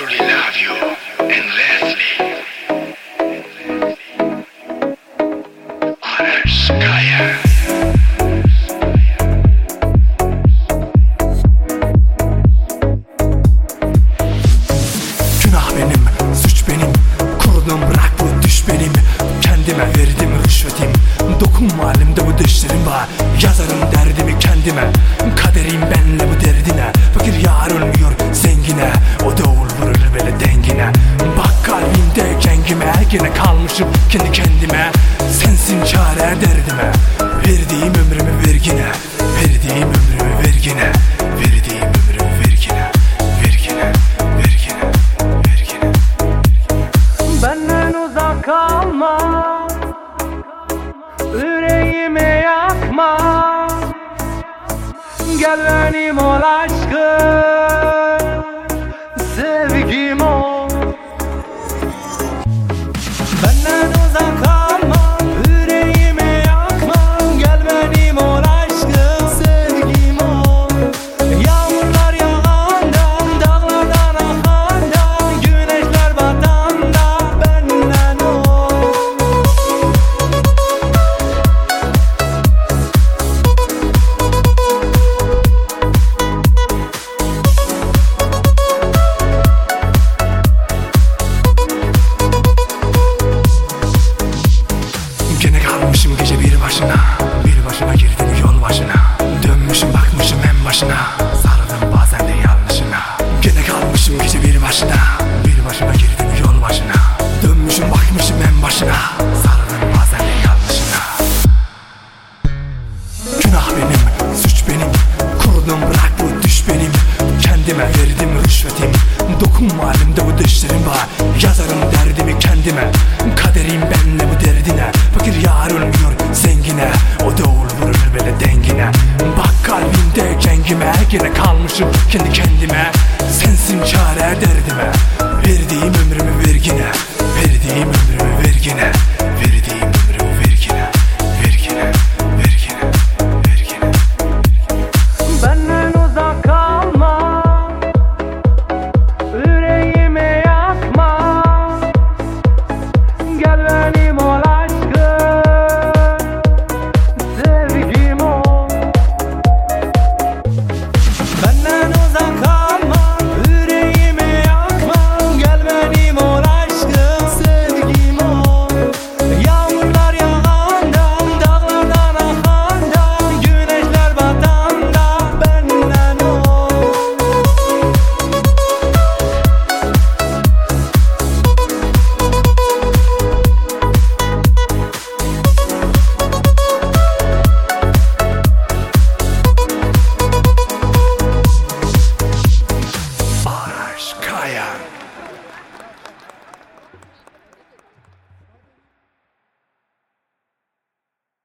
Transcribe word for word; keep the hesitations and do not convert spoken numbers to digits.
truly love you endlessly. Ararskaya. Günah benim, suç benim, kurdum bırak bu düş benim. Kendime verdim rüşvetim, dokunma halimde bu dişlerim var. Yazarım derdimi kendime, kaderim benle bu derdine. Fakir yar olmuyor zengine, o da ol vurur böyle dengine. Bak kalbimde kengime, gene kalmışım kendi kendime. Sensin çare derdime, verdiğim ömrümü vergine. Verdiğim ömrümü vergine, verdiğim ömrümü vergine. Vergine, vergine, vergine. Benden uzak kalma, yüreğimi yakma. Gel benim ol aşkım, sevgim ol. Benden uzak kalma, yüreğimi yakma. Gel benim ol aşkım, sevgim ol. Yağmurlar yağanda, dağlardan akanda, güneşler batanda benden ol. Gene kalmışım gece bir başına, bir başıma girdim yol başına. Dönmüşüm bakmışım en başına, sarıldım bazen de yanlışına. Gene kalmışım gece bir başına, bir başıma girdim yol başına. Dönmüşüm bakmışım en başına, sarıldım bazen de yanlışına. Günah benim, suç benim, kurdum bırak bu düş benim. Kendime verdim rüşvetim, dokunma halimde bu dişlerim var. Yazarım derdimi kendime, kaderim benle bu derdine. Fakir yar olmuyor zengine, o da ol vurur böyle dengine. Bak kalbimde kengime, gene kalmışım kendi kendime. Sensin çare derdime, verdiğim ömrümü vergine. Verdiğim ömrümü vergine.